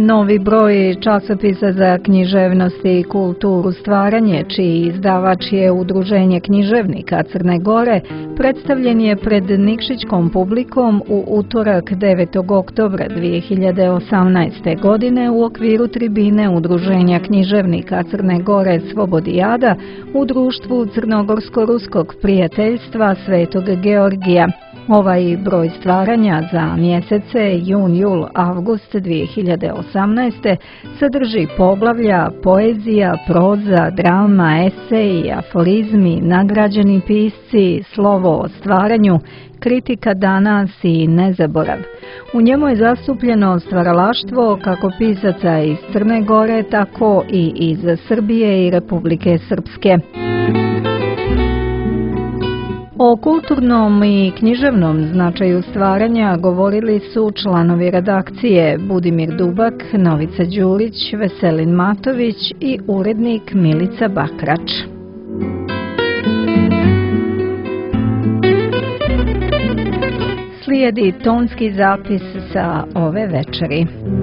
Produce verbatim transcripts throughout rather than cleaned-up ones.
Novi broj časopisa za književnost i kulturu Stvaranje, čiji izdavač je Udruženje književnika Crne Gore, predstavljen je pred Nikšićkom publikom u utorak devetog oktobra dvije hiljade osamnaeste. godine u okviru tribine Udruženja književnika Crne Gore Svobodijada u društvu Crnogorsko-ruskog prijateljstva Svetog Georgija. Ovaj broj Stvaranja za mjesece jun, jul, avgust dvije hiljade osamnaeste. sadrži poglavlja poezija, proza, drama, eseji, aforizmi, nagrađeni pisci, slovo o stvaranju, kritika danas i nezaborav. U njemu je zastupljeno stvaralaštvo kako pisaca iz Crne Gore, tako i iz Srbije i Republike Srpske. O kulturnom i književnom značaju Stvaranja govorili su članovi redakcije Budimir Dubak, Novica Đurić, Veselin Matović i urednik Milica Bakrač. Slijedi tonski zapis sa ove večeri.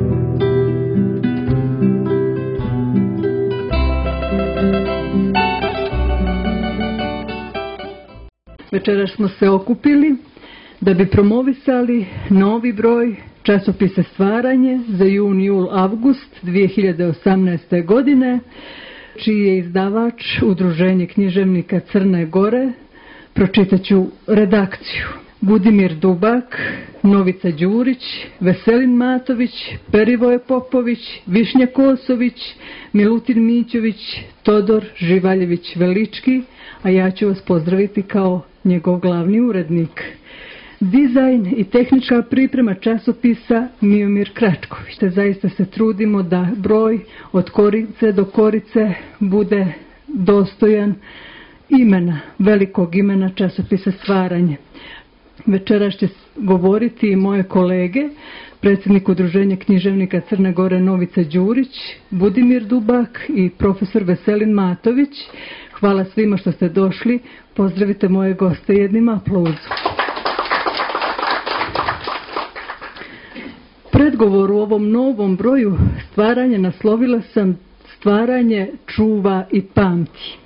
Večeras smo se okupili da bi promovisali novi broj časopisa Stvaranje za jun, jul, avgust dvije hiljade osamnaeste. godine, čiji je izdavač Udruženje književnika Crne Gore. Pročitaću redakciju. Budimir Dubak, Novica Đurić, Veselin Matović, Perivoje Popović, Višnja Kosović, Milutin Mićović, Todor Živaljević Velički, a ja ću vas pozdraviti kao njegov glavni urednik. Dizajn i tehnička priprema časopisa Miomir Kračković. Te zaista se trudimo da broj od korice do korice bude dostojan imena, velikog imena časopisa Stvaranje. Večeras će govoriti i moje kolege, predsjednik Udruženja književnika Crne Gore Novica Đurić, Budimir Dubak i profesor Veselin Matović. Hvala svima što ste došli. Pozdravite moje goste jednim aplauzom. Predgovor u ovom novom broju Stvaranja naslovila sam Stvaranje čuva i pamti.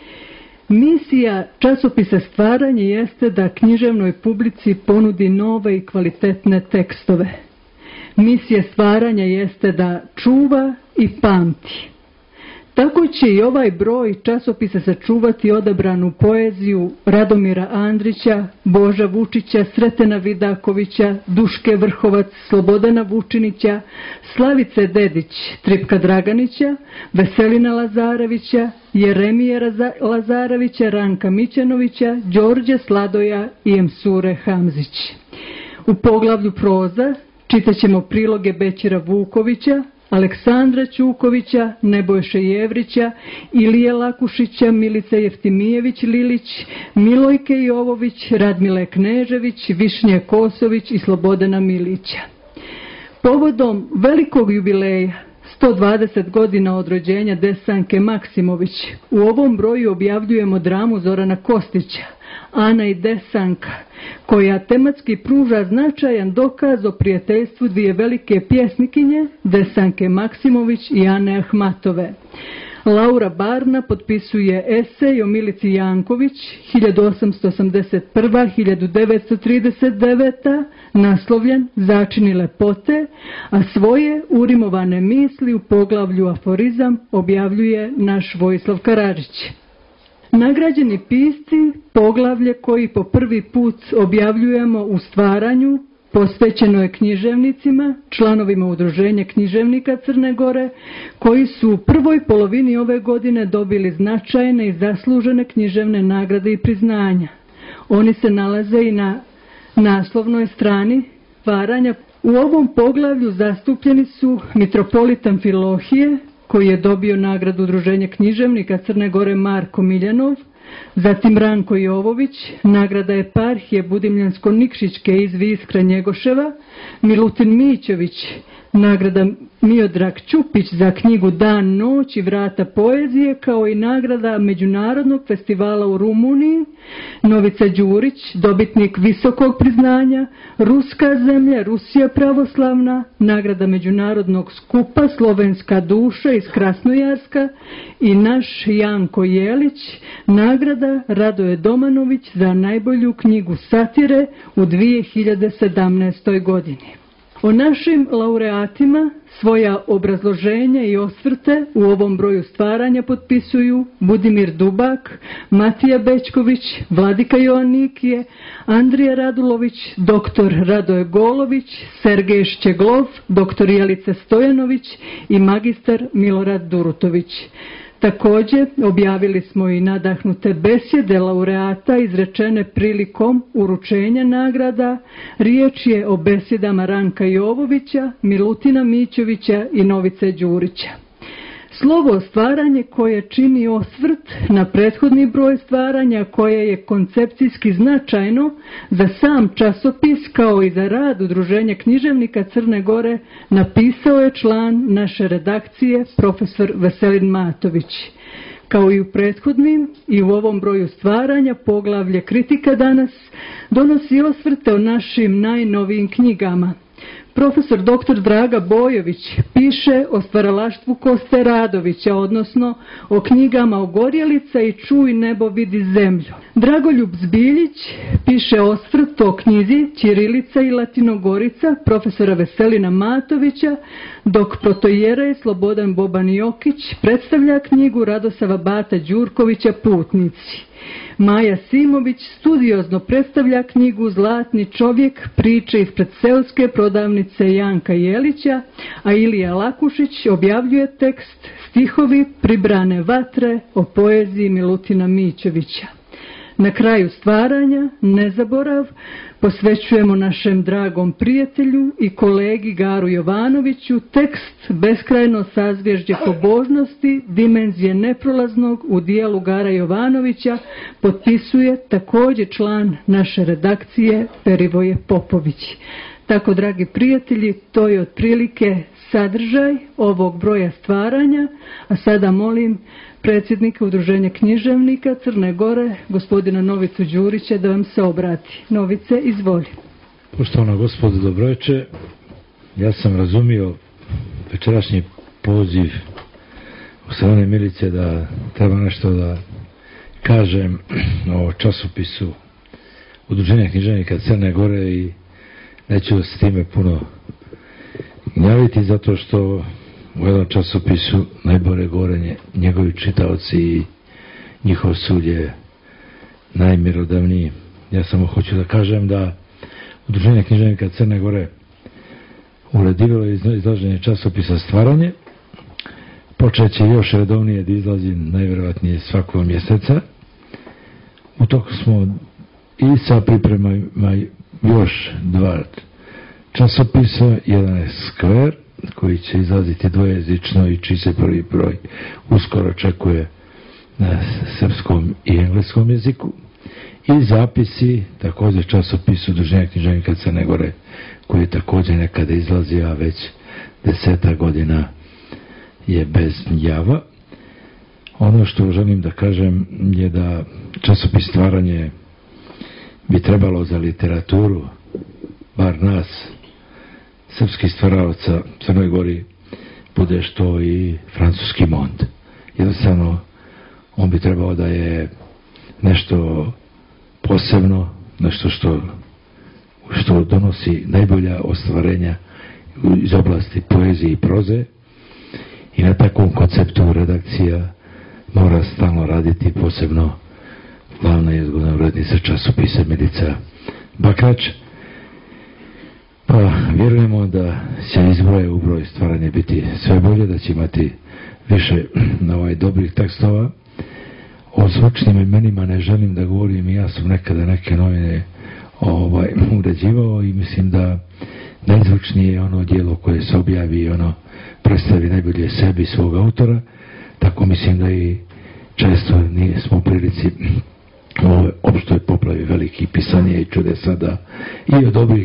Misija časopisa Stvaranje jeste da književnoj publici ponudi nove i kvalitetne tekstove. Misija Stvaranja jeste da čuva i pamti. Tako će i ovaj broj časopisa sačuvati odabranu poeziju Radomira Andrića, Boža Vučića, Sretena Vidakovića, Duške Vrhovac, Slobodana Vučinića, Slavice Dedić, Tripka Draganića, Veselina Lazarevića, Jeremije Lazarevića, Ranka Mićanovića, Đorđe Sladoja i Emsure Hamzić. U poglavlju proza čitaćemo priloge Bećira Vukovića, Aleksandra Ćukovića, Nebojše Jevrića, Ilije Lakušića, Milice Jeftimijević Lilić, Milojke Jovović, Radmile Knežević, Višnje Kosović i Slobodana Milića. Povodom velikog jubileja, sto dvadeset godina od rođenja Desanke Maksimović, u ovom broju objavljujemo dramu Zorana Kostića, Ana i Desanka, koja tematski pruža značajan dokaz o prijateljstvu dvije velike pjesnikinje, Desanke Maksimović i Ane Ahmatove. Laura Barna potpisuje esej o Milici Janković, hiljadu osamsto osamdeset prva do hiljadu devetsto trideset deveta. naslovljen Začini lepote, a svoje urimovane misli u poglavlju aforizam objavljuje naš Vojislav Karadžić. Nagrađeni pisci, poglavlje koji po prvi put objavljujemo u Stvaranju, posvećeno je književnicima, članovima Udruženja književnika Crne Gore, koji su u prvoj polovini ove godine dobili značajne i zaslužene književne nagrade i priznanja. Oni se nalaze i na naslovnoj strani Stvaranja. U ovom poglavlju zastupljeni su mitropolit Amfilohije, koji je dobio nagradu Udruženja književnika Crne Gore Marko Miljanov, zatim Ranko Jovović, nagrada eparhije Budimljansko-Nikšićke iz Viskra Njegoševa, Milutin Mićović, nagrada Miodrag Ćupić za knjigu Dan, noć i vrata poezije, kao i nagrada Međunarodnog festivala u Rumuniji, Novica Đurić, dobitnik visokog priznanja, Ruska zemlja, Rusija pravoslavna, nagrada Međunarodnog skupa Slovenska duša iz Krasnojarska i naš Janko Jelić, nagrada Radoje Domanović za najbolju knjigu satire u dvije hiljade sedamnaestoj godini. O našim laureatima svoja obrazloženja i osvrte u ovom broju stvaranja potpisuju Budimir Dubak, Matija Bećković, Vladika Joannikije, Andrija Radulović, doktor Radoje Golović, Sergej Ščeglov, doktor Jelica Stojanović i magistar Milorad Durutović. Također objavili smo i nadahnute besjede laureata izrečene prilikom uručenja nagrada. Riječ je o besjedama Ranka Jovovića, Milutina Mićovića i Novice Đurića. Slovo stvaranje koje čini osvrt na prethodni broj stvaranja, koje je koncepcijski značajno za sam časopis kao i za rad Udruženja književnika Crne Gore, napisao je član naše redakcije profesor Veselin Matović. Kao i u prethodnim i u ovom broju stvaranja, poglavlje Kritika danas donosi osvrte o našim najnovijim knjigama. Profesor doktor Draga Bojović piše o stvaralaštvu Koste Radovića, odnosno o knjigama Ogorjelica i Čuj nebo vidi zemlju. Dragoljub Zbiljić piše osvrt o knjizi Ćirilica i Latinogorica profesora Veselina Matovića, dok protojerej Slobodan Boban Jokić predstavlja knjigu Radosava Bata Đurkovića Putnici. Maja Simović studiozno predstavlja knjigu Zlatni čovjek, priče ispred seoske prodavnice Janka Jelića, a Ilija Lakušić objavljuje tekst Stihovi pribrane vatre o poeziji Milutina Mićovića. Na kraju stvaranja, nezaborav, posvećujemo našem dragom prijatelju i kolegi Garu Jovanoviću tekst Beskrajno sazvježđe pobožnosti, dimenzije neprolaznog u dijelu Gara Jovanovića, potpisuje također član naše redakcije Perivoje Popović. Tako, dragi prijatelji, to je otprilike sadržaj ovog broja stvaranja, a sada molim predsjednika Udruženja književnika Crne Gore, gospodina Novicu Đurića, da vam se obrati. Novice, izvoli. Poštovana gospodo, dobroveče. Ja sam razumio večerašnji poziv u strane Milice da treba nešto da kažem o časopisu Udruženja književnika Crne Gore i neću se time puno gnjaviti, zato što u jednom časopisu najbolje gorenje njegovi čitaoci i njihov sud je najmjerodavniji. Ja samo hoću da kažem da Udruženje književnika Crne Gore uredilo izlaženje časopisa Stvaranje. Počet će još redovnije da izlazi najvjerovatnije svakog mjeseca. U toku smo i sa pripremama još dva časopisa. Jedan je Skver, koji će izlaziti dvojezično i čiji se prvi broj uskoro očekuje na srpskom i engleskom jeziku. I Zapisi, također časopis Udruženja književnika Crne Gore, koji je također nekada izlazi, a već deseta godina je bez java. Ono što želim da kažem je da časopis Stvaranje bi trebalo za literaturu, bar nas, srpskih stvaralaca Crnoj Gori, bude što i francuski Monde. Jednostavno, on bi trebao da je nešto posebno, nešto što, što donosi najbolja ostvarenja iz oblasti poezije i proze, i na takvom konceptu redakcija mora stalno raditi, posebno glavna i izgodna urednica časopisa Milica Bakrač. Pa vjerujemo da će iz broja u broj Stvaranje biti sve bolje, da će imati više na ovaj dobrih tekstova. O zvučnim imenima ne želim da govorim, ja sam nekada neke novine ovaj, uređivao i mislim da najzvučnije je ono dijelo koje se objavi i ono predstavi najbolje sebi, svog autora. Tako mislim da i često nije smo u prilici u ovoj opštoj poplavi velikih pisanja i čudesa da i od dobrih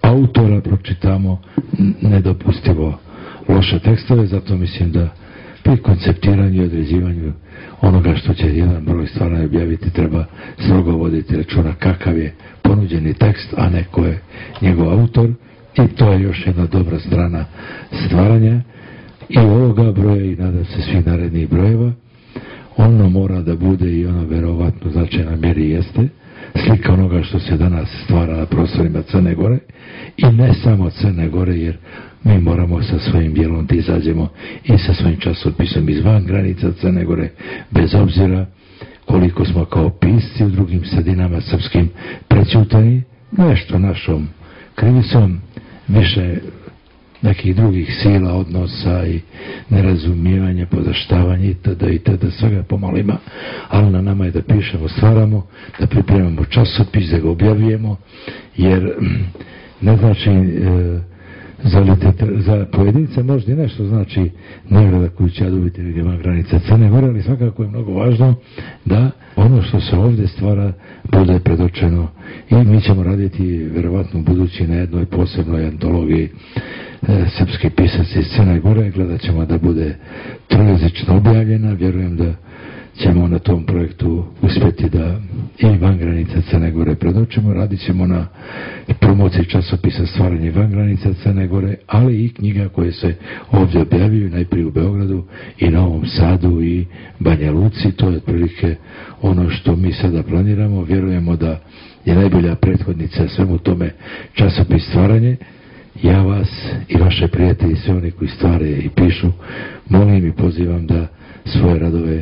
autora pročitamo nedopustivo loše tekstove, zato mislim da pri konceptiranju i određivanju onoga što će jedan broj stvarno objaviti treba strogo voditi računa kakav je ponuđeni tekst, a ne ko je njegov autor, i to je još jedna dobra strana stvaranja i ovoga broja i nadam se svih narednih brojeva. Ono mora da bude i ono verovatno značajna mjeri jeste slika onoga što se danas stvara na prostorima Crne Gore i ne samo Crne Gore, jer mi moramo sa svojim dijelom da izađemo i sa svojim časopisom izvan granica Crne Gore, bez obzira koliko smo kao pisci u drugim sredinama srpskim prećutani, nešto našom krivicom, više nekih drugih sila, odnosa i nerazumijevanja, podaštavanja itd. itd. Svega pomalo ima, ali na nama je da pišemo, stvaramo, da pripremamo časopis, da ga objavljujemo, jer ne znači e, za, za pojedince možda i nešto znači nagrada koju će dobiti negdje van granica Crne Gore, ali svakako je mnogo važno da ono što se ovdje stvara bude predočeno i mi ćemo raditi verovatno u budući na jednoj posebnoj antologiji e, srpski pisac iz Crne Gore. Gledat ćemo da bude trojezično objavljena, vjerujem da ćemo na tom projektu uspjeti da i van granica Crne Gore predočimo. Radit ćemo na promociji časopisa Stvaranje van granica Crne Gore, ali i knjiga koje se ovdje objavljuju, najprije u Beogradu i Novom Sadu i Banja Luci. To je otprilike ono što mi sada planiramo. Vjerujemo da je najbolja prethodnica svemu tome časopis Stvaranje. Ja vas i vaše prijatelji, sve oni koji stvaraju i pišu, molim i pozivam da svoje radove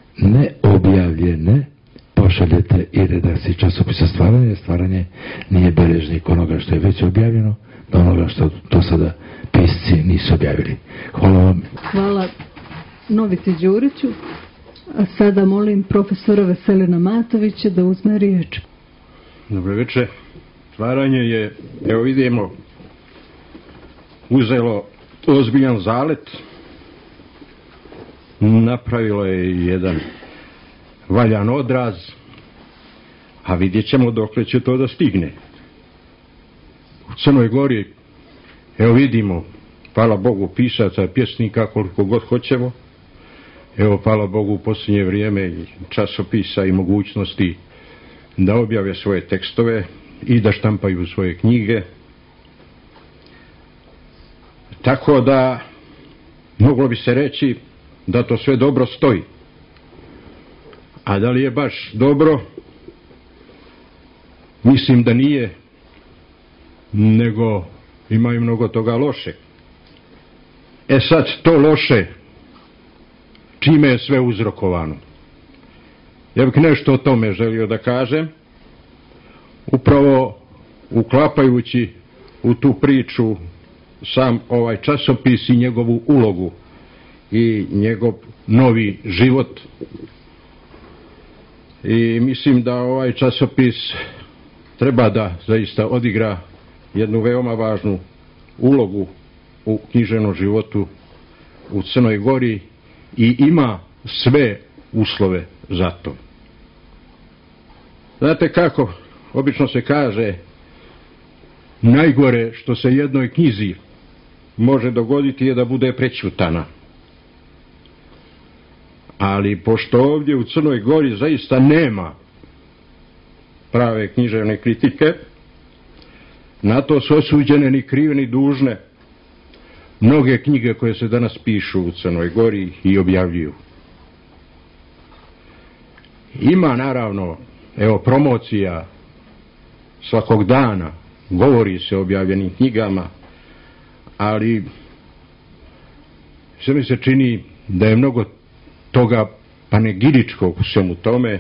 neobjavljene pošaljete i redakciji časopisa Stvaranje. Stvaranje nije beležnik onoga što je već objavljeno, do onoga što do sada pisci nisu objavili. Hvala vam. Hvala Novici Đuriću. A sada molim profesora Veselina Matovića da uzme riječ. Dobro večer. Stvaranje je, evo vidimo, uzelo ozbiljan zalet, napravilo je jedan valjan odraz, a vidjet ćemo dokle će to da stigne. U Crnoj Gori, evo vidimo, hvala Bogu, pisaca, pjesnika koliko god hoćemo. Evo, hvala Bogu, u posljednje vrijeme časopisa i mogućnosti da objave svoje tekstove i da štampaju svoje knjige. Tako da moglo bi se reći da to sve dobro stoji. A da li je baš dobro? Mislim da nije, nego imaju mnogo toga loše. E sad, to loše, čime je sve uzrokovano? Ja bih nešto o tome želio da kažem, upravo uklapajući u tu priču sam ovaj časopis i njegovu ulogu i njegov novi život. I mislim da ovaj časopis treba da zaista odigra jednu veoma važnu ulogu u književnom životu u Crnoj Gori i ima sve uslove za to. Znate kako, obično se kaže, najgore što se jednoj knjizi može dogoditi je da bude prećutana. Ali pošto ovdje u Crnoj Gori zaista nema prave književne kritike, na to su osuđene ni krive ni dužne mnoge knjige koje se danas pišu u Crnoj Gori i objavljuju. Ima naravno, evo, promocija svakog dana, govori se o objavljenim knjigama, ali sve mi se čini da je mnogo toga panegiričkog u svemu tome,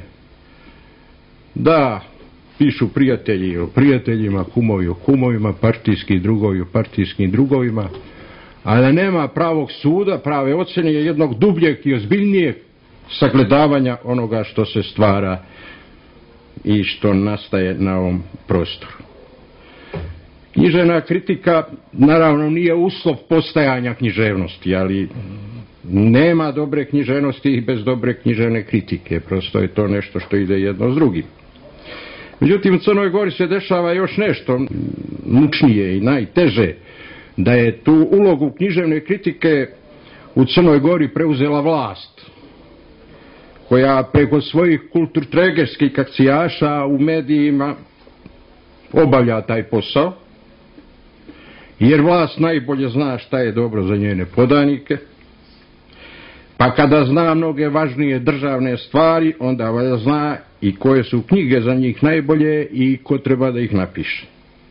da pišu prijatelji o prijateljima, kumovi o kumovima, partijski drugovi o partijskim drugovima, a da nema pravog suda, prave ocjene, jednog dubljeg i ozbiljnijeg sagledavanja onoga što se stvara i što nastaje na ovom prostoru. Književna kritika naravno nije uslov postajanja književnosti, ali nema dobre književnosti i bez dobre književne kritike. Prosto je to nešto što ide jedno s drugim. Međutim, u Crnoj Gori se dešava još nešto mučnije i najteže, da je tu ulogu književne kritike u Crnoj Gori preuzela vlast, koja preko svojih kulturtregerskih akcijaša u medijima obavlja taj posao, jer vlast najbolje zna šta je dobro za njene podanike, pa kada zna mnoge važnije državne stvari, onda valjda zna i koje su knjige za njih najbolje i ko treba da ih napiše.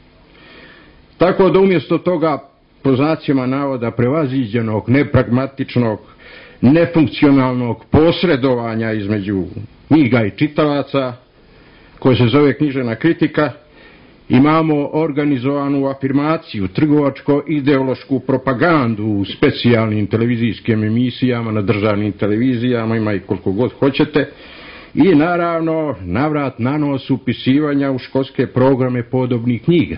Tako da umjesto toga, po znacima navoda, prevaziđenog, nepragmatičnog, nefunkcionalnog posredovanja između knjiga i čitalaca, koje se zove književna kritika, imamo organizovanu afirmaciju, trgovačko-ideološku propagandu u specijalnim televizijskim emisijama, na državnim televizijama, ima i koliko god hoćete, i naravno navrat nanos upisivanja u školske programe podobnih knjiga.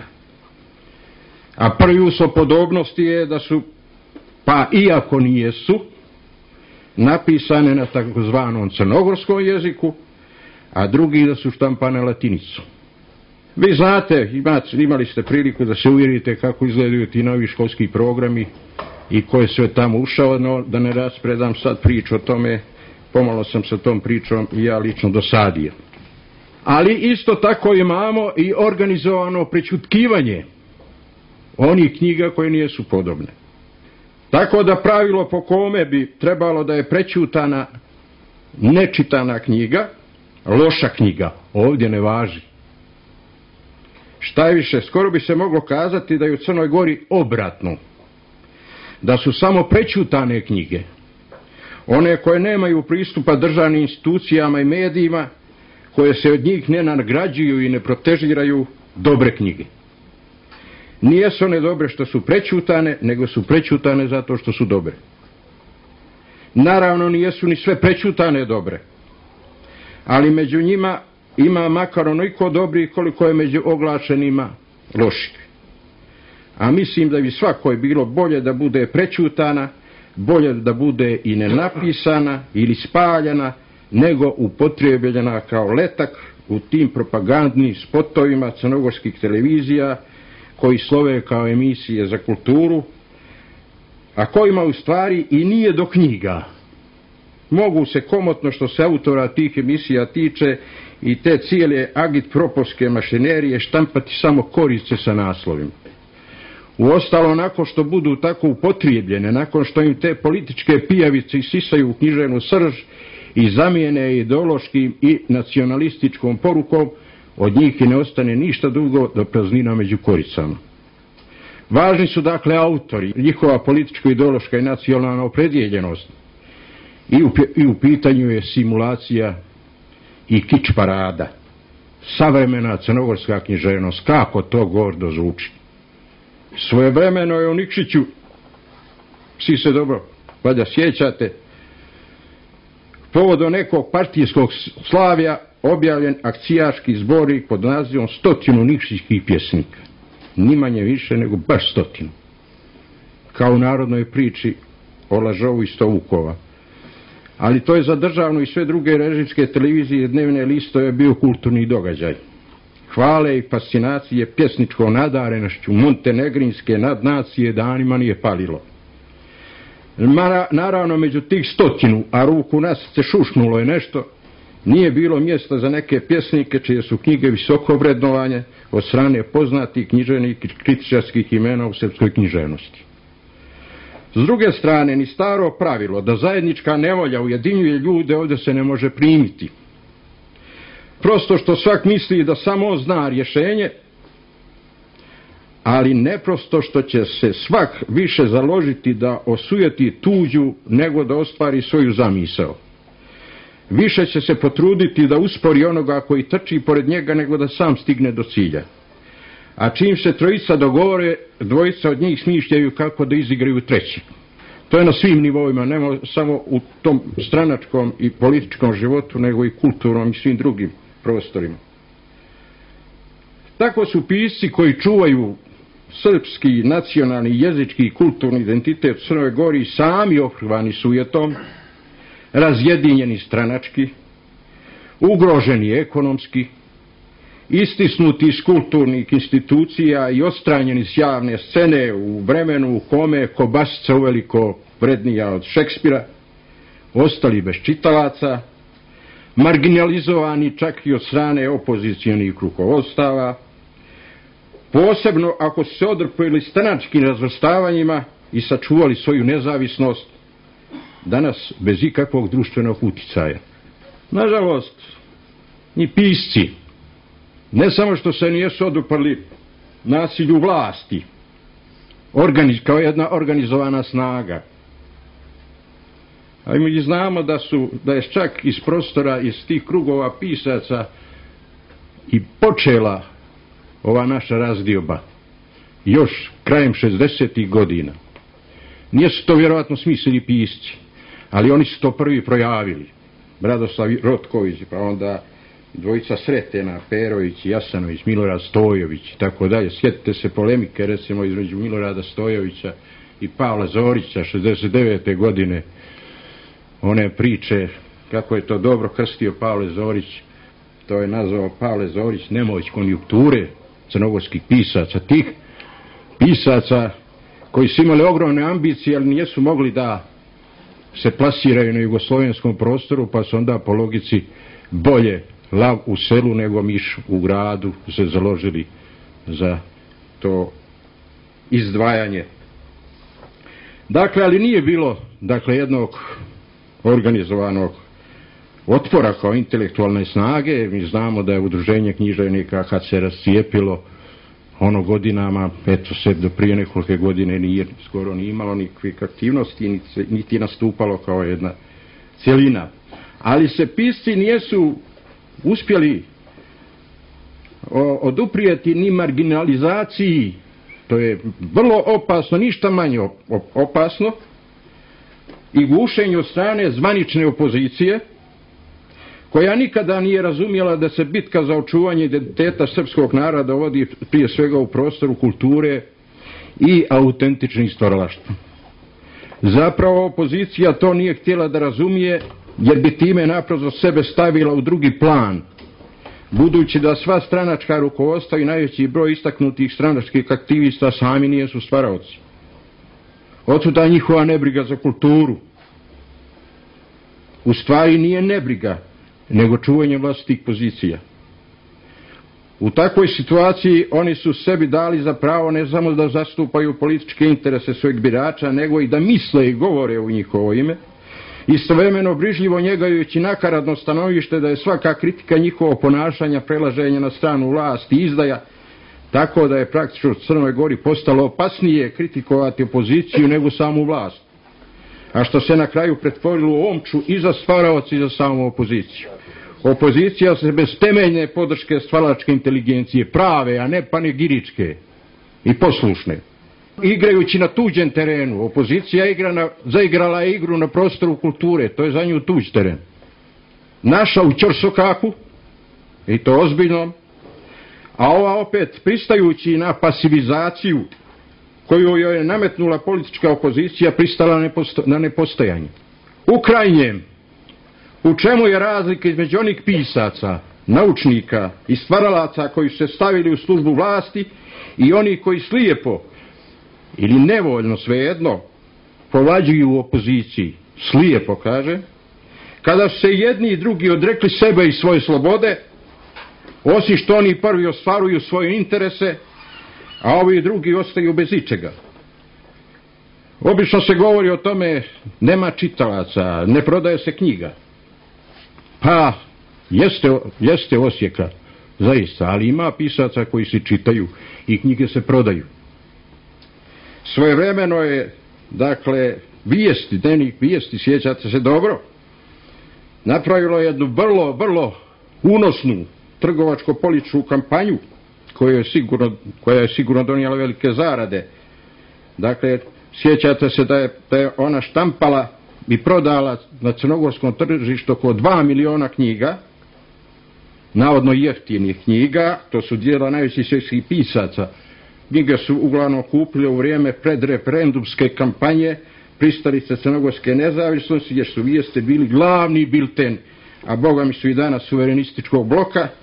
A prvi uslov podobnosti je da su, pa iako nijesu, napisane na takozvanom crnogorskom jeziku, a drugi da su štampane latinicom. Vi znate, imali ste priliku da se uvjerite kako izgledaju ti novi školski programi i ko je sve tamo ušao, no da ne raspredam sad priču o tome, pomalo sam sa tom pričom i ja lično dosadio. Ali isto tako imamo i organizovano prećutkivanje onih knjiga koje nijesu podobne. Tako da pravilo po kome bi trebalo da je prećutana nečitana knjiga, loša knjiga, ovdje ne važi. Šta je više, skoro bi se moglo kazati da je u Crnoj Gori obratno. Da su samo prećutane knjige, one koje nemaju pristupa državnim institucijama i medijima, koje se od njih ne nagrađuju i ne protežiraju, dobre knjige. Nijesu one dobre što su prećutane, nego su prećutane zato što su dobre. Naravno, nijesu ni sve prećutane dobre, ali među njima ima makar onoliko dobrih koliko je među oglašenima loših. A mislim da bi svakoj bilo bolje da bude prećutana, bolje da bude i nenapisana ili spaljena, nego upotrijebljena kao letak u tim propagandnim spotovima crnogorskih televizija koji slove kao emisije za kulturu, a kojima u stvari i nije do knjiga. Mogu se komotno, što se autora tih emisija tiče, i te cijele agitpropovske mašinerije štampati samo korice sa naslovima. Uostalo, nakon što budu tako upotrijebljene, nakon što im te političke pijavice isisaju u književnu srž i zamijene ideološkim i nacionalističkom porukom, od njih i ne ostane ništa drugo do praznina među koricama. Važni su dakle autori, njihova političko-ideološka i nacionalna opredjeljenost, i u, i u pitanju je simulacija i kič parada. Savremena crnogorska književnost, kako to gordo zvuči. Svojevremeno je u Nikšiću, svi se dobro valjda sjećate, povodom nekog partijskog slavlja objavljen akcijaški zbornik pod nazivom Stotinu nikšićkih pjesnika. Ni manje više nego baš stotinu. Kao u narodnoj priči o lažovu iz Stovukova. Ali to je za državnu i sve druge režimske televizije dnevne listove bio kulturni događaj. Hvale i fascinacije pjesničkom nadarenošću montenegrinske nadnacije danima nije palilo. Naravno, među tih stotinu, a ruku nas se šušnulo je nešto, nije bilo mjesta za neke pjesnike čije su knjige visoko vrednovanje od strane poznatih književnih i kritičarskih imena u srpskoj književnosti. S druge strane, ni staro pravilo da zajednička nevolja ujedinjuje ljude ovdje se ne može primiti. Prosto što svak misli da samo on zna rješenje, ali neprosto što će se svak više založiti da osujeti tuđu nego da ostvari svoju zamisao. Više će se potruditi da uspori onoga koji trči pored njega nego da sam stigne do cilja. A čim se trojica dogovore, dvojica od njih smišljaju kako da izigraju treći. To je na svim nivoima, ne samo u tom stranačkom i političkom životu, nego i kulturnom i svim drugim prostorima. Tako su pisci koji čuvaju srpski, nacionalni, jezički i kulturni identitet u Crnoj Gori sami okrivani sujetom, razjedinjeni stranački, ugroženi ekonomski istisnuti iz kulturnih institucija i odstranjeni s javne scene u vremenu u kome je kobasica uveliko vrednija od Šekspira, ostali bez čitalaca, marginalizovani čak i od strane opozicijonih rukovodstava, posebno ako su se odrpili stranačkim razvrstavanjima i sačuvali svoju nezavisnost, danas bez ikakvog društvenog uticaja. Nažalost, ni pisci, ne samo što se nijesu oduprli nasilju vlasti, organiz, kao jedna organizovana snaga, a mi znamo da, su, da je čak iz prostora, iz tih krugova pisaca i počela ova naša razdioba još krajem šezdesetih godina. Nije su to vjerojatno smislili pisci, ali oni su to prvi projavili. Radoslav Rotković, pa onda dvojica Sretena, Perović, Jasanović, Milorad Stojović i tako dalje. Sjetite se polemike recimo između Milorada Stojovića i Pavla Zorića šezdeset devete godine. One priče kako je to dobro krstio Pavle Zorić, to je nazvao Pavle Zorić nemoć konjukture crnogorskih pisaca, tih pisaca koji su imali ogromne ambicije, ali nijesu mogli da se plasiraju na jugoslovenskom prostoru, pa su onda po logici bolje lav u selu nego miš u gradu se založili za to izdvajanje. Dakle, ali nije bilo dakle jednog organizovanog otpora kao intelektualne snage. Mi znamo da je udruženje književnika kad se rascijepilo ono godinama, eto se do prije nekoliko godine nije skoro ni imalo nikakvih aktivnosti, niti, niti nastupalo kao jedna cjelina. Ali se pisci nijesu uspjeli oduprijeti ni marginalizaciji, to je vrlo opasno, ništa manje opasno, i gušenju od strane zvanične opozicije, koja nikada nije razumjela da se bitka za očuvanje identiteta srpskog naroda vodi prije svega u prostoru kulture i autentičnih stvaralaštva. Zapravo opozicija to nije htjela da razumije, jer bi time naprosto sebe stavila u drugi plan, budući da sva stranačka rukovodstva i najveći broj istaknutih stranačkih aktivista sami nijesu stvaraoci. Otuda njihova nebriga za kulturu. U stvari nije nebriga, nego čuvanje vlastitih pozicija. U takvoj situaciji oni su sebi dali za pravo ne samo da zastupaju političke interese svojeg birača, nego i da misle i govore u njihovo ime, istovremeno brižljivo njegajući nakaradno stanovište da je svaka kritika njihovo ponašanja prelaženja na stranu vlasti i izdaja, tako da je praktično u Crnoj Gori postalo opasnije kritikovati opoziciju nego samu vlast, a što se na kraju pretvorilo u omču i za stvaraoci i za samu opoziciju. Opozicija se bez temeljne podrške stvaračke inteligencije, prave, a ne panegiričke i poslušne, igrajući na tuđem terenu. Opozicija igra na, zaigrala je igru na prostoru kulture, to je za nju tuđ teren. Naša u ćorsokaku, i to ozbiljno, a ova opet pristajući na pasivizaciju koju joj je nametnula politička opozicija, pristala na nepostojanje. U krajnjem, u čemu je razlika između onih pisaca, naučnika i stvaralaca koji su se stavili u službu vlasti i oni koji slijepo ili nevoljno, svejedno, povlađuju u opoziciji, slijepo kaže, kada su se jedni i drugi odrekli sebe i svoje slobode, osim što oni prvi ostvaruju svoje interese, a ovi drugi ostaju bez ičega. Obično se govori o tome, nema čitalaca, ne prodaje se knjiga. Pa, jeste, jeste Osijeka, zaista, ali ima pisaca koji se čitaju i knjige se prodaju. Svojevremeno je, dakle, vijesti, dnevnik vijesti, sjećate se dobro, napravilo jednu vrlo, vrlo unosnu trgovačko-političku kampanju koja je sigurno, koja je sigurno donijela velike zarade. Dakle, sjećate se da je, da je ona štampala i prodala na crnogorskom tržištu oko dva miliona knjiga, navodno jeftinih knjiga, to su djela najvećih svjetskih pisaca. Knjige su uglavnom kupili u vrijeme predreferendumske kampanje, pristalice crnogorske nezavisnosti, jer su vijesti bili glavni bilten, a boga mi su i danas suverenističkog bloka,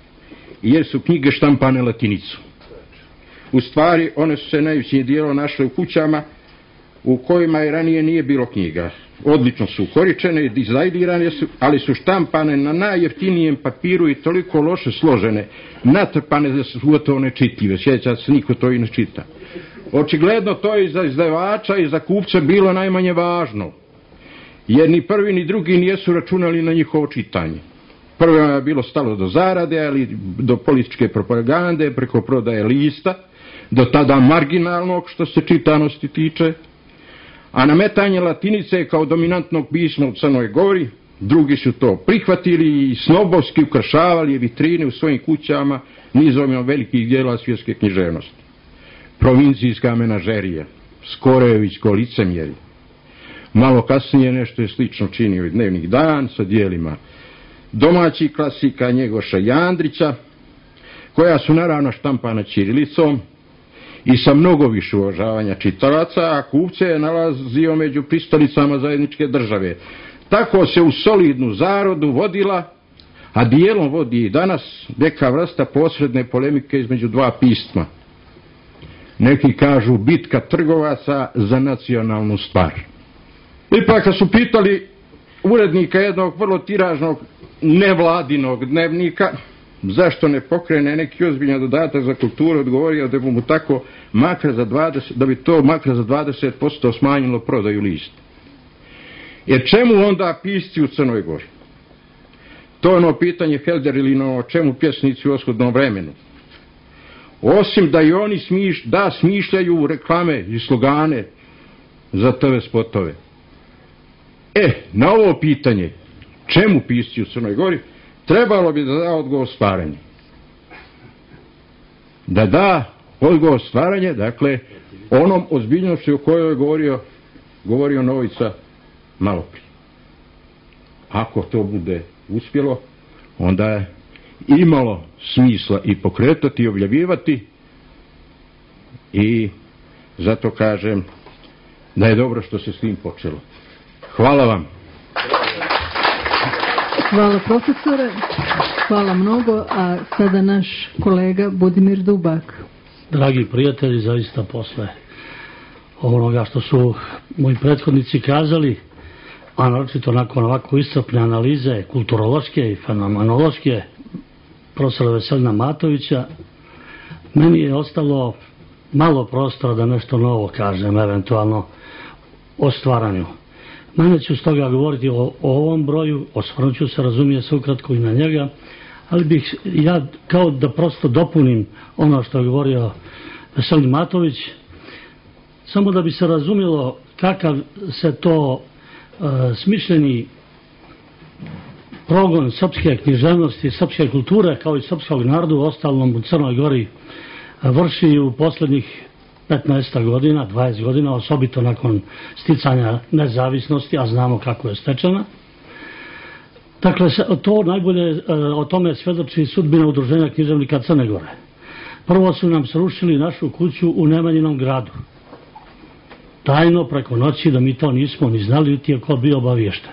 jer su knjige štampane latinicom. U stvari, one su se najvećim dijelom našle u kućama u kojima i ranije nije bilo knjiga. Odlično su ukoričene i dizajnirane su, ali su štampane na najjeftinijem papiru i toliko loše složene, natrpane da su gotovo nečitljive. Sjeća se, niko to i ne čita. Očigledno to je i za izdavača i za kupca bilo najmanje važno, jer ni prvi ni drugi nijesu računali na njihovo čitanje. Prvo je bilo stalo do zarade, ali do političke propagande, preko prodaje lista, do tada marginalnog što se čitanosti tiče, a nametanje latinice kao dominantnog pisma u Crnoj Gori, drugi su to prihvatili i snobovski ukrašavali vitrine u svojim kućama nizom velikih dijela svjetske književnosti. Provincijska menažerija, Skorevićko licemjerje. Malo kasnije nešto je slično činio i Dnevnik dan sa dijelima domaćih klasika Njegoša i Andrića, koja su naravno štampana ćirilicom i sa mnogo više uvažavanja čitalaca, a kupce je nalazio među pristolicama zajedničke države. Tako se u solidnu zarodu vodila, a dijelom vodi i danas, neka vrsta posredne polemike između dva pisma. Neki kažu bitka trgovaca za nacionalnu stvar. Ipak kad su pitali urednika jednog vrlo tiražnog nevladinog dnevnika zašto ne pokrene neki ozbiljan dodatak za kulturu, odgovorio da bi mu tako makar za dvadeset, da bi to makar za dvadeset posto smanjilo prodaju lista. Jer čemu onda pisci u Crnoj Gori? To je ono pitanje Helderlinovo, čemu pjesnici u oshodnom vremenu? Osim da i oni smiš, da smišljaju reklame i slogane za te ve spotove. E, na ovo pitanje, čemu pisci u Crnoj Gori, trebalo bi da da odgovor stvaranje. Da da odgovor stvaranje, dakle, onom ozbiljnošću o kojoj je govorio, govorio Novica malo prije. Ako to bude uspjelo, onda je imalo smisla i pokretati i objavljivati, i zato kažem da je dobro što se s tim počelo. Hvala vam. Hvala profesore, hvala mnogo, a sada naš kolega Budimir Dubak. Dragi prijatelji, zaista posle onoga što su moji prethodnici kazali, a naročito nakon ovako iscrpne analize kulturološke i fenomenološke profesora Veselina Matovića, meni je ostalo malo prostora da nešto novo kažem, eventualno o stvaranju. Manje ću stoga govoriti o, o ovom broju, osvrnut ću se, razumije se ukratko i na njega, ali bih ja kao da prosto dopunim ono što je govorio Veselin Matović, samo da bi se razumjelo kakav se to e, smišljeni progon srpske književnosti, srpske kulture kao i srpskog naroda u ostalom u Crnoj Gori vrši u posljednjih petnaest godina, dvadeset godina, osobito nakon sticanja nezavisnosti, a znamo kako je stečena. Dakle, to najbolje o tome svedoči sudbina Udruženja književnika Crne Gore. Prvo su nam srušili našu kuću u Nemanjinom gradu. Tajno, preko noći, da mi to nismo ni znali, niti je ko bio obaviješten.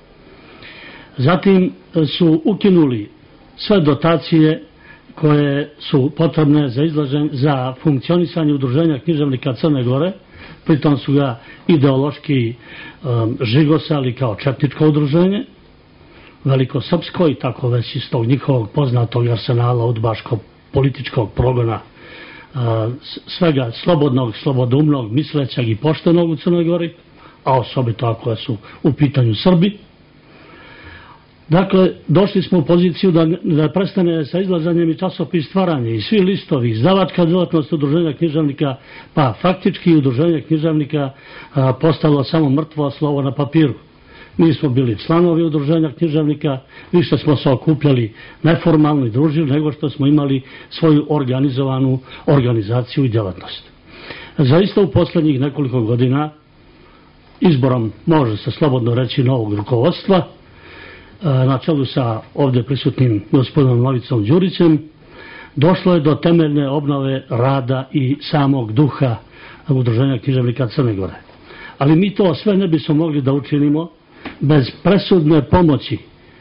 Zatim su ukinuli sve dotacije koje su potrebne za, izlažen, za funkcionisanje Udruženja književnika Crne Gore, pritom su ga ideološki um, žigosali kao četničko udruženje, velikosrpsko, i tako već iz tog njihovog poznatog arsenala udbaškog političkog progona uh, svega slobodnog, slobodoumnog, mislećeg i poštenog u Crnoj Gori, a osobito ako su u pitanju Srbi. Dakle, došli smo u poziciju da, da prestane sa izlazanjem i časopis Stvaranje i svi listovi, izdavačka djelatnost Udruženja književnika, pa faktički Udruženje književnika a, postalo samo mrtvo slovo na papiru. Mi smo bili članovi Udruženja književnika, više smo se okupljali neformalno i družili nego što smo imali svoju organizovanu organizaciju i djelatnost. Zaista u posljednjih nekoliko godina, izborom, može se slobodno reći, novog rukovodstva, na čelu sa ovdje prisutnim gospodinom Novicom Đurićem, došlo je do temeljne obnove rada i samog duha Udruženja književnika Crne Gore. Ali mi to sve ne bismo mogli da učinimo bez presudne pomoći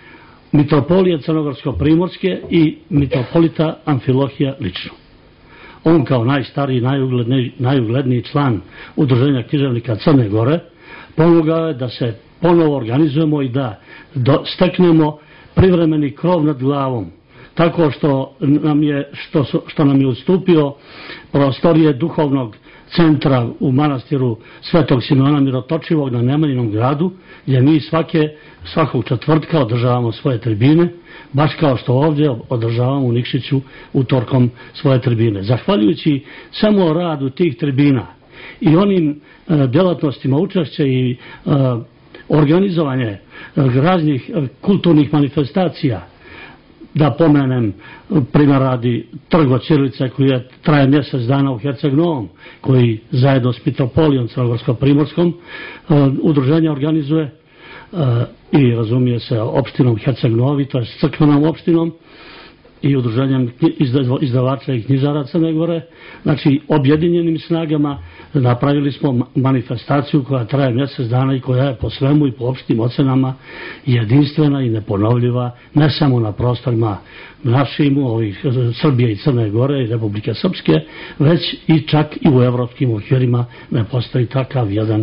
mitropolije Crnogorsko-primorske i mitropolita Amfilohija lično. On kao najstariji, najugledniji, najugledniji član Udruženja književnika Crne Gore pomogao je da se ponovo organizujemo i da do, steknemo privremeni krov nad glavom, tako što nam je, što, što nam je ustupio prostorije duhovnog centra u manastiru Svetog Simeona Mirotočivog na Nemanjinom gradu, gdje mi svake, svakog četvrtka održavamo svoje tribine, baš kao što ovdje održavamo u Nikšiću utorkom svoje tribine. Zahvaljujući samo radu tih tribina i onim e, djelatnostima učešća i e, organizovanje e, raznih e, kulturnih manifestacija, da pomenem primjer radi Trgo Ćirilice koji je, traje mjesec dana u Herceg Novom, koji zajedno s mitropolijom Crnogorsko-primorskom e, udruženje organizuje e, i razumije se opštinom Herceg Novi, to je s crkvenom opštinom i udruženjem izdavača i knjižara Crne Gore. Znači, objedinjenim snagama napravili smo manifestaciju koja traje mjesec dana i koja je po svemu i po opštim ocenama jedinstvena i neponovljiva, ne samo na prostorima našim, ovih Srbije i Crne Gore i Republike Srpske, već i čak i u evropskim okvirima ne postoji takav jedan,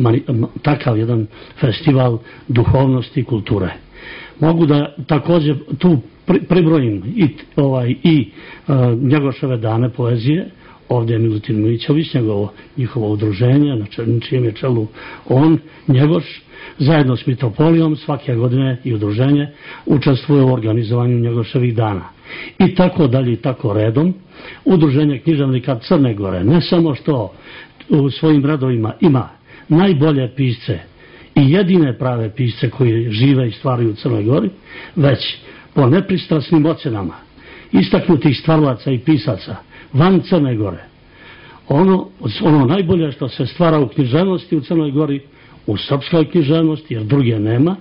takav jedan festival duhovnosti i kulture. Mogu da također tu pribrojim i, ovaj, i uh, Njegoševe dane poezije. Ovdje je Milutin Milićević, njegovo, njihovo udruženje, na čijem je čelu on, Njegoš, zajedno s mitropolijom svake godine i udruženje učestvuje u organizovanju Njegoševih dana. I tako dalje i tako redom. Udruženje književnika Crne Gore ne samo što u svojim redovima ima najbolje pisce i jedine prave pisce koji žive i stvaraju u Crnoj Gori, već po nepristrasnim ocenama istaknutih stvaralaca i pisaca van Crne Gore, ono, ono najbolje što se stvara u književnosti u Crnoj Gori, u srpskoj književnosti, jer druge nema,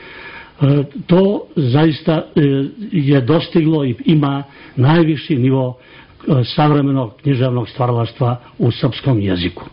to zaista je dostiglo i ima najviši nivo savremenog književnog stvaralaštva u srpskom jeziku.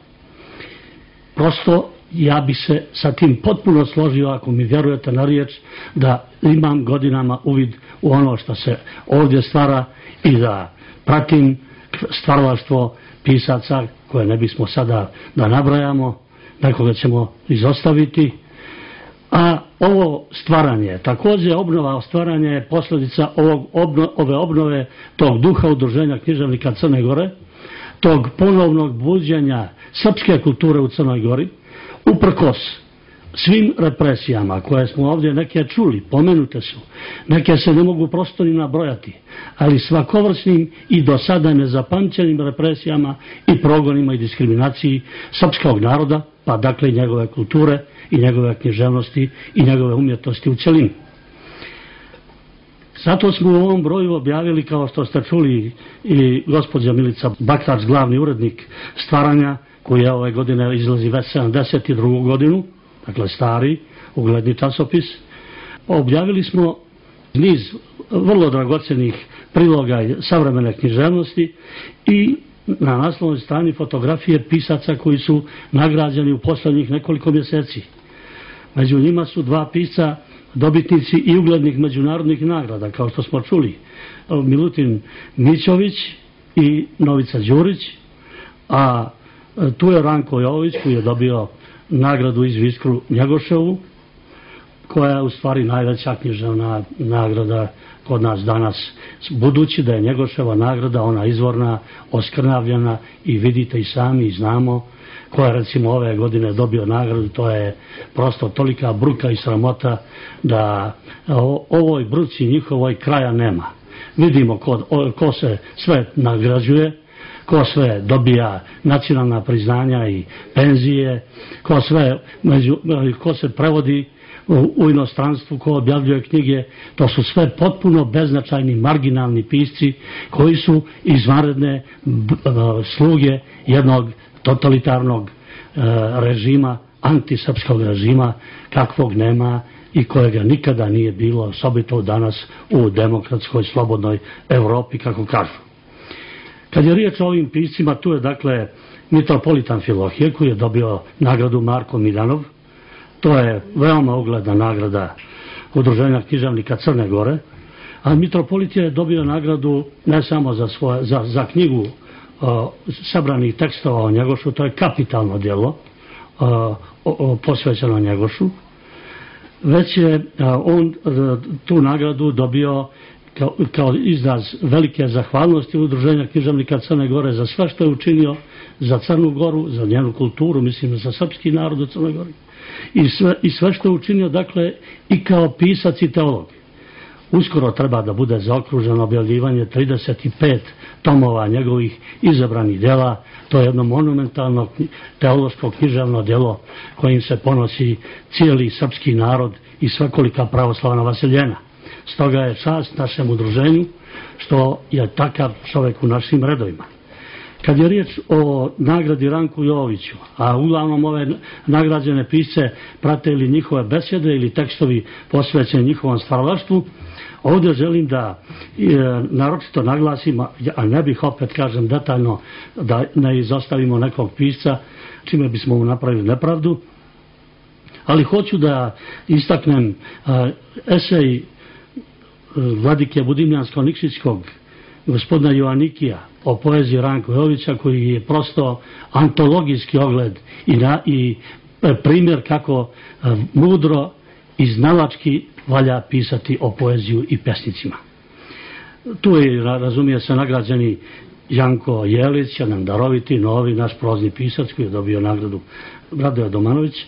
Prosto ja bi se sa tim potpuno složio, ako mi vjerujete na riječ, da imam godinama uvid u ono što se ovdje stvara i da pratim stvaralaštvo pisaca koje ne bismo sada da nabrajamo, nekoga ćemo izostaviti. A ovo stvaranje, također obnova stvaranja je posljedica ovog obno, ove obnove tog duha udruženja književnika Crne Gore, tog ponovnog buđenja srpske kulture u Crnoj Gori, uprkos svim represijama koje smo ovdje neke čuli, pomenute su, neke se ne mogu prosto ni nabrojati, ali svakovrsnim i do sada nezapamćenim represijama i progonima i diskriminaciji srpskog naroda, pa dakle i njegove kulture i njegove književnosti i njegove umjetnosti u cjelini. Zato smo u ovom broju objavili, kao što ste čuli, i gospođa Milica Bakrač, glavni urednik stvaranja, koji je ove godine izlazi već sedamdeset drugu godinu, dakle stari, ugledni časopis. Objavili smo niz vrlo dragocenih priloga savremene književnosti i na naslovnoj strani fotografije pisaca koji su nagrađeni u posljednjih nekoliko mjeseci. Među njima su dva pisca dobitnici i uglednih međunarodnih nagrada, kao što smo čuli, Milutin Mićović i Novica Đurić, a tu je Ranko Jović koji je dobio nagradu iz Viskru Njegoševu, koja je u stvari najveća književna nagrada kod nas danas, budući da je Njegoševa nagrada ona izvorna, oskrnavljena i vidite i sami i znamo ko je recimo ove godine dobio nagradu, to je prosto tolika bruka i sramota da o ovoj bruci njihovoj kraja nema. Vidimo ko, o, ko se sve nagrađuje, ko sve dobija nacionalna priznanja i penzije, ko sve među, ko se prevodi u, u inostranstvu, ko objavljuje knjige, to su sve potpuno beznačajni, marginalni pisci koji su izvanredne sluge jednog totalitarnog e, režima, antisrpskog režima, kakvog nema i kojega nikada nije bilo, osobito danas u demokratskoj, slobodnoj Evropi, kako kažu. Kad je riječ o ovim piscima, tu je dakle mitropolit Amfilohije koji je dobio nagradu Marko Miljanov. To je veoma ugledna nagrada Udruženja književnika Crne Gore, a mitropolit je dobio nagradu ne samo za, svoje, za, za knjigu o, sabranih tekstova o Njegošu, to je kapitalno djelo o, o, o, posvećeno Njegošu, već je a, on a, tu nagradu dobio kao, kao izraz velike zahvalnosti Udruženja književnika Crne Gore za sve što je učinio za Crnu Goru, za njenu kulturu, mislim za srpski narod u Crnoj Gori. I sve, i sve što je učinio, dakle, i kao pisac i teolog. Uskoro treba da bude zaokruženo objavljivanje trideset pet tomova njegovih izabranih djela. To je jedno monumentalno teološko književno djelo kojim se ponosi cijeli srpski narod i svekolika pravoslavna vaseljena. Stoga je čast našem udruženju što je takav čovjek u našim redovima. Kad je riječ o nagradi Ranku Joviću, a uglavnom ove nagrađene pisce prate ili njihove besjede ili tekstovi posvećeni njihovom stvaralaštvu, ovdje želim da e, naročito naglasim, a ne bih opet kažem detaljno da ne izostavimo nekog pisca, čime bismo mu napravili nepravdu, ali hoću da istaknem a, esej e, vladike Budimljansko-Nikšićkog gospodina Joannikija o poeziji Ranka Jovića, koji je prosto antologijski ogled i, na, i primjer kako a, mudro i znalački valja pisati o poeziju i pesnicima. Tu je, razumije se, nagrađeni Janko Jelić, jedan daroviti, novi, naš prozni pisac koji je dobio nagradu Radoje Domanović.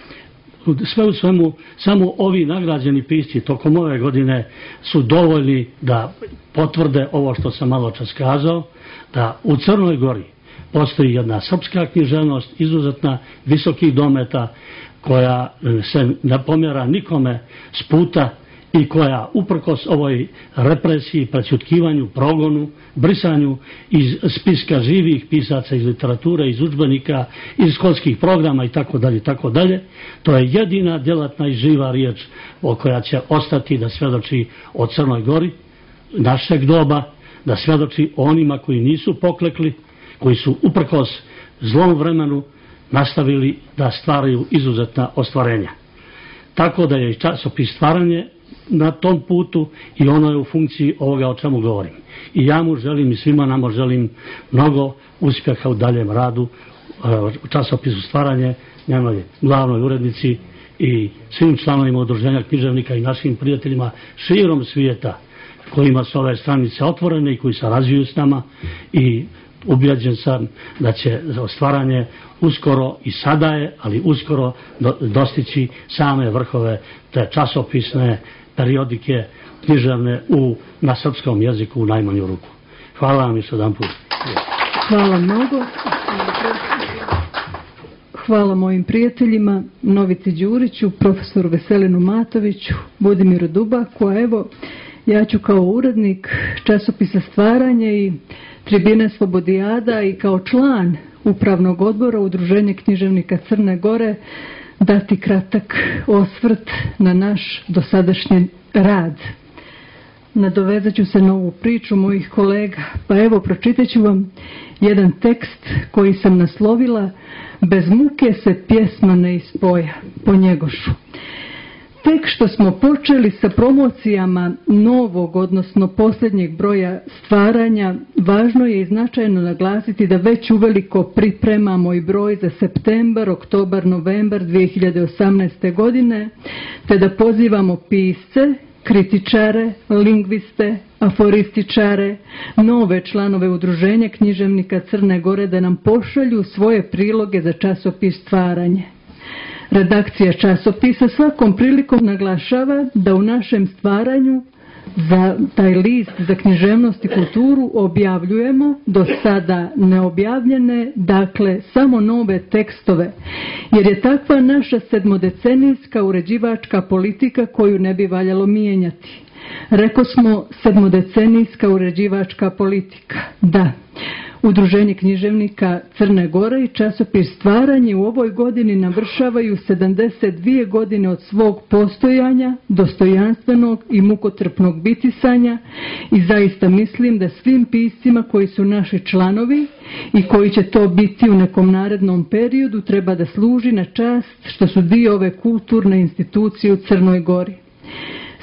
Sve u svemu, samo ovi nagrađeni pisci tokom ove godine su dovoljni da potvrde ovo što sam malo čas kazao, da u Crnoj Gori postoji jedna srpska književnost, izuzetna, visokih dometa, koja se ne pomjera nikome s puta i koja uprkos ovoj represiji, prećutkivanju, progonu, brisanju iz spiska živih pisaca, iz literature, iz udžbenika, iz školskih programa i tako dalje, tako dalje, to je jedina djelatna i živa riječ o koja će ostati da svjedoči o Crnoj Gori našeg doba, da svjedoči o onima koji nisu poklekli, koji su uprkos zlom vremenu nastavili da stvaraju izuzetna ostvarenja. Tako da je časopis Stvaranje na tom putu i ono je u funkciji ovoga o čemu govorim. I ja mu želim i svima nama želim mnogo uspjeha u daljem radu u časopisu Stvaranje, njenoj glavnoj urednici i svim članovima udruženja književnika i našim prijateljima širom svijeta kojima su ove stranice otvorene i koji sarađuju s nama, i ubjeđen sam da će Stvaranje uskoro, i sada je, ali uskoro dostići same vrhove te časopisne periodike književne u, na srpskom jeziku u najmanju ruku. Hvala vam još jedan put. Hvala mnogo. Hvala mojim prijateljima Novici Đuriću, profesoru Veselinu Matoviću, Budimiru Dubaku, a evo ja ću kao urednik časopisa Stvaranje i Tribine Slobodijada i kao član Upravnog odbora Udruženja književnika Crne Gore dati kratak osvrt na naš dosadašnji rad. Nadovezat ću se na ovu priču mojih kolega, pa evo pročitat ću vam jedan tekst koji sam naslovila Bez muke se pjesma ne ispoja, po Njegošu. Tek što smo počeli sa promocijama novog, odnosno posljednjeg broja Stvaranja, važno je i značajno naglasiti da već uveliko pripremamo i broj za septembar, oktobar, novembar dvije hiljade osamnaeste. godine, te da pozivamo pisce, kritičare, lingviste, aforističare, nove članove Udruženja književnika Crne Gore da nam pošalju svoje priloge za časopis Stvaranje. Redakcija časopisa svakom prilikom naglašava da u našem Stvaranju za taj list za književnost i kulturu objavljujemo do sada neobjavljene, dakle samo nove tekstove, jer je takva naša sedmodecenijska uređivačka politika koju ne bi valjalo mijenjati. Reko smo sedmodecenijska uređivačka politika, da. Udruženje književnika Crne Gore i časopis Stvaranje u ovoj godini navršavaju sedamdeset dvije godine od svog postojanja, dostojanstvenog i mukotrpnog bitisanja, i zaista mislim da svim piscima koji su naši članovi i koji će to biti u nekom narednom periodu treba da služi na čast što su dio ove kulturne institucije u Crnoj Gori.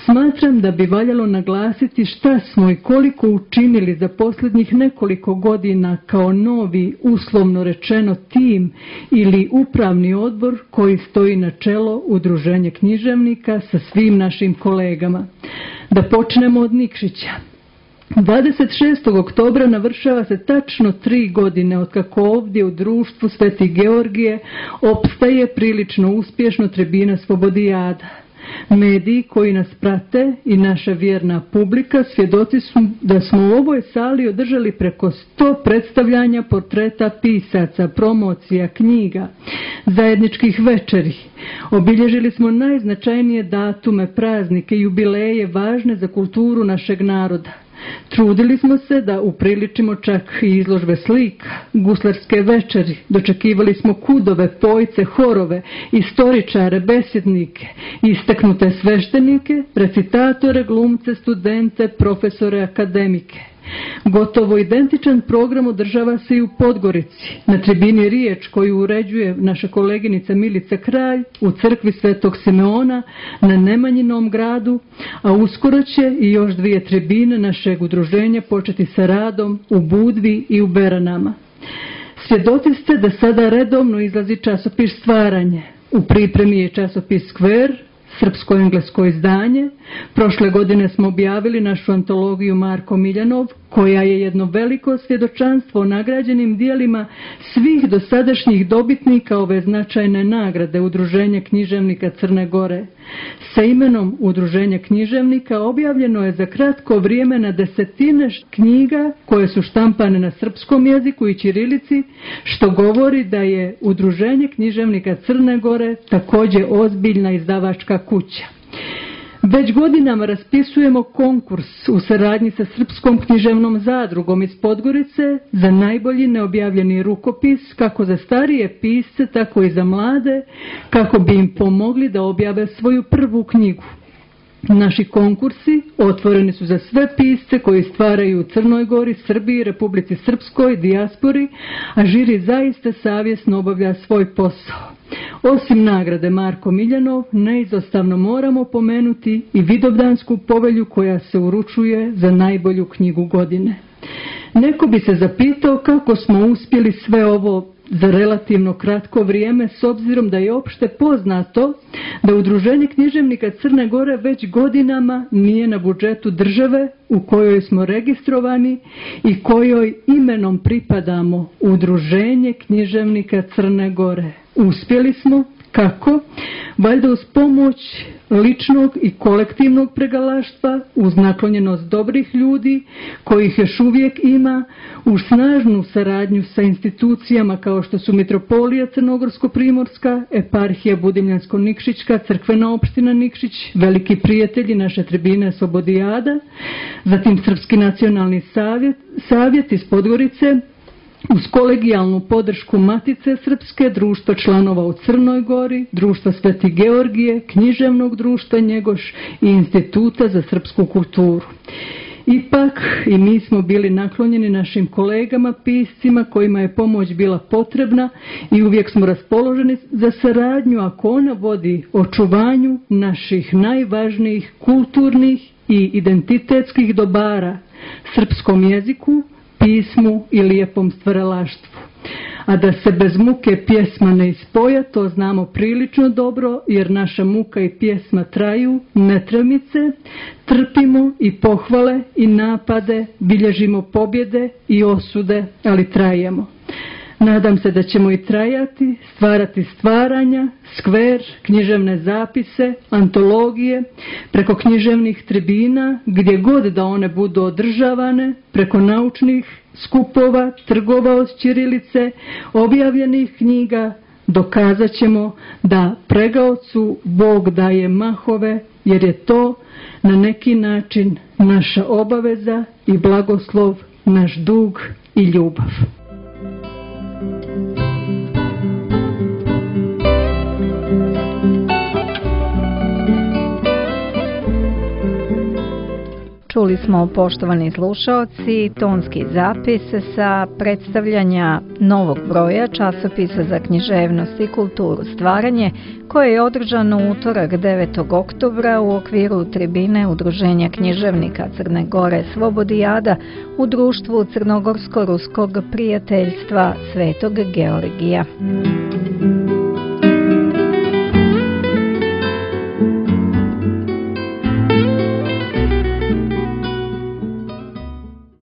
smatram da bi valjalo naglasiti šta smo i koliko učinili za posljednjih nekoliko godina kao novi, uslovno rečeno, tim ili upravni odbor koji stoji na čelo Udruženja književnika sa svim našim kolegama. Da počnemo od Nikšića. dvadeset šestog oktobra navršava se tačno tri godine otkako ovdje u društvu Sveti Georgije opstaje prilično uspješno tribina Slobodijada. Mediji koji nas prate i naša vjerna publika svjedoci su da smo u ovoj sali održali preko sto predstavljanja portreta pisaca, promocija, knjiga, zajedničkih večeri. Obilježili smo najznačajnije datume, praznike, jubileje važne za kulturu našeg naroda. Trudili smo se da upriličimo čak i izložbe slika, guslarske večeri, dočekivali smo kudove, pojce, horove, istoričare, besjednike, istaknute sveštenike, recitatore, glumce, studente, profesore, akademike. Gotovo identičan program održava se i u Podgorici, na tribini Riječ koju uređuje naša koleginica Milica Kralj, u crkvi Svetog Simeona, na Nemanjinom gradu, a uskoro će i još dvije tribine našeg udruženja početi sa radom u Budvi i u Beranama. Svjedoci ste da sada redovno izlazi časopis Stvaranje. U pripremi je časopis Skver, srpsko-englesko izdanje. Prošle godine smo objavili našu antologiju Marko Miljanov, koja je jedno veliko svjedočanstvo o nagrađenim dijelima svih dosadašnjih dobitnika ove značajne nagrade Udruženja književnika Crne Gore. Sa imenom Udruženja književnika objavljeno je za kratko vrijeme na desetine knjiga koje su štampane na srpskom jeziku i ćirilici, što govori da je Udruženje književnika Crne Gore također ozbiljna izdavačka kuća. Već godinama raspisujemo konkurs u saradnji sa Srpskom književnom zadrugom iz Podgorice za najbolji neobjavljeni rukopis, kako za starije pisce, tako i za mlade, kako bi im pomogli da objave svoju prvu knjigu. Naši konkursi otvoreni su za sve pisce koji stvaraju u Crnoj Gori, Srbiji, Republici Srpskoj, dijaspori, a žiri zaista savjesno obavlja svoj posao. Osim nagrade Marko Miljanov, neizostavno moramo pomenuti i Vidovdansku povelju koja se uručuje za najbolju knjigu godine. Neko bi se zapitao kako smo uspjeli sve ovo za relativno kratko vrijeme, s obzirom da je opšte poznato da Udruženje književnika Crne Gore već godinama nije na budžetu države u kojoj smo registrovani i kojoj imenom pripadamo, Udruženje književnika Crne Gore. Uspjeli smo, kako? Valjda uz pomoć ličnog i kolektivnog pregalaštva, uz naklonjenost dobrih ljudi, kojih još uvijek ima, uz snažnu saradnju sa institucijama kao što su Mitropolija Crnogorsko-Primorska, Eparhija Budimljansko-Nikšićka, Crkvena opština Nikšić, veliki prijatelji naše tribine Slobodijada, zatim Srpski nacionalni savjet, savjet iz Podgorice, uz kolegijalnu podršku Matice Srpske, društva članova u Crnoj Gori, društva Sveti Georgije, književnog društva Njegoš i Instituta za srpsku kulturu. Ipak i mi smo bili naklonjeni našim kolegama, piscima kojima je pomoć bila potrebna i uvijek smo raspoloženi za saradnju ako ona vodi očuvanju naših najvažnijih kulturnih i identitetskih dobara, srpskom jeziku, pismu i lijepom stvaralaštvu. A da se bez muke pjesma ne ispoja, to znamo prilično dobro, jer naša muka i pjesma traju netremice, trpimo i pohvale i napade, bilježimo pobjede i osude, ali trajemo. Nadam se da ćemo i trajati, stvarati stvaranja, skver, književne zapise, antologije, preko književnih tribina, gdje god da one budu održavane, preko naučnih skupova, trgova od ćirilice, objavljenih knjiga, dokazat ćemo da pregaocu Bog daje mahove, jer je to na neki način naša obaveza i blagoslov, naš dug i ljubav. Čuli smo, poštovani slušaoci, tonski zapis sa predstavljanja novog broja časopisa za književnost i kulturu Stvaranje, koje je održano u utorak devetog oktobra u okviru tribine Udruženja književnika Crne Gore Svobodijada u društvu Crnogorsko-ruskog prijateljstva Svetog Georgija.